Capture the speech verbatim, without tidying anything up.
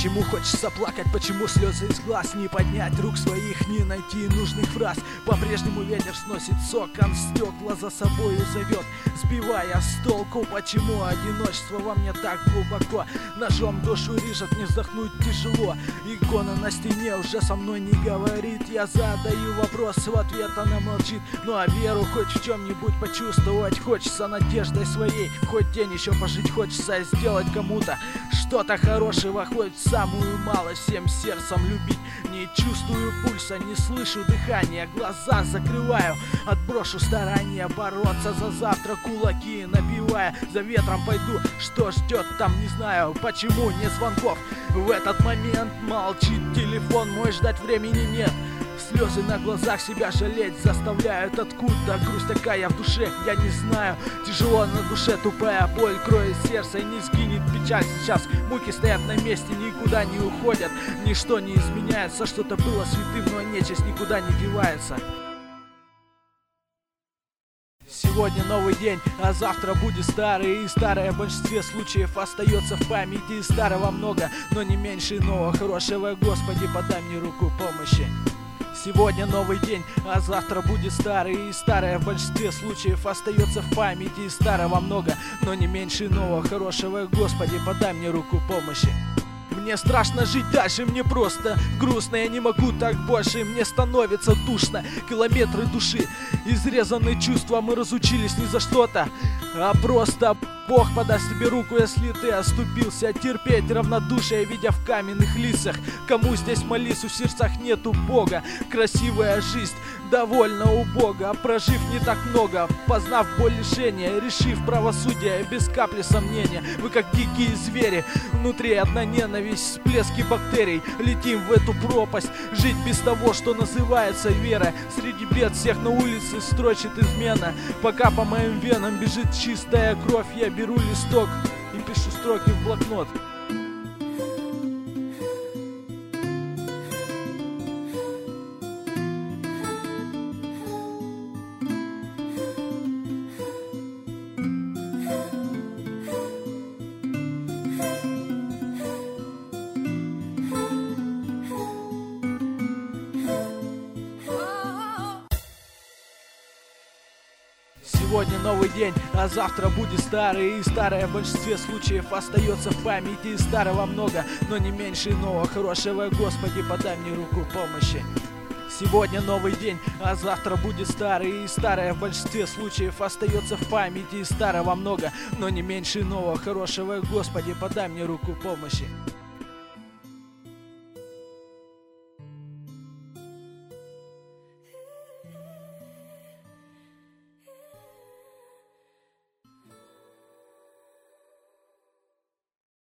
Почему хочется плакать, почему слезы из глаз? Не поднять рук своих, не найти нужных фраз. По-прежнему ветер сносит сокон стекла, за собою зовет, сбивая с толку. Почему одиночество во мне так глубоко? Ножом душу режет, не вздохнуть тяжело. Икона на стене уже со мной не говорит. Я задаю вопрос, в ответ она молчит. Ну а веру хоть в чем-нибудь почувствовать хочется надеждой своей. Хоть день еще пожить хочется, сделать кому-то что-то хорошего, хоть самую малость, всем сердцем любить. Не чувствую пульса, не слышу дыхания, глаза закрываю, отброшу старания бороться за завтра, кулаки набивая. За ветром пойду, что ждет там, не знаю. Почему нет звонков? В этот момент молчит телефон мой, ждать времени нет. Слезы на глазах себя жалеть заставляют. Откуда грусть такая в душе, я не знаю. Тяжело на душе, тупая боль кроет сердце, и не сгинет печаль сейчас. Муки стоят на месте, никуда не уходят. Ничто не изменяется, что-то было святым, но нечисть никуда не девается. Сегодня новый день, а завтра будет старый. И старое в большинстве случаев остается в памяти. Старого много, но не меньше иного хорошего. Господи, подай мне руку помощи. Сегодня новый день, а завтра будет старый. И старое в большинстве случаев остается в памяти. И старого много, но не меньше иного хорошего. Господи, подай мне руку помощи. Мне страшно жить дальше, мне просто грустно. Я не могу так больше, мне становится душно. Километры души, изрезанные чувства. Мы разучились не за что-то, а просто Бог подаст тебе руку, если ты оступился. Терпеть равнодушие, видя в каменных лицах. Кому здесь молись, в сердцах нету Бога. Красивая жизнь довольно убога, прожив не так много, познав боль лишения, решив правосудие без капли сомнения. Мы как дикие звери, внутри одна ненависть, всплески бактерий. Летим в эту пропасть, жить без того, что называется вера. Среди бед всех на улице строчит измена. Пока по моим венам бежит чистая кровь, я беру листок и пишу строки в блокнот. Сегодня новый день, а завтра будет старый. И старое в большинстве случаев остается в памяти. И старого много, но не меньше иного хорошего. Господи, подай мне руку помощи. Сегодня новый день, а завтра будет старый. И старое в большинстве случаев остается в памяти. И старого много, но не меньше иного хорошего. Господи, подай мне руку помощи.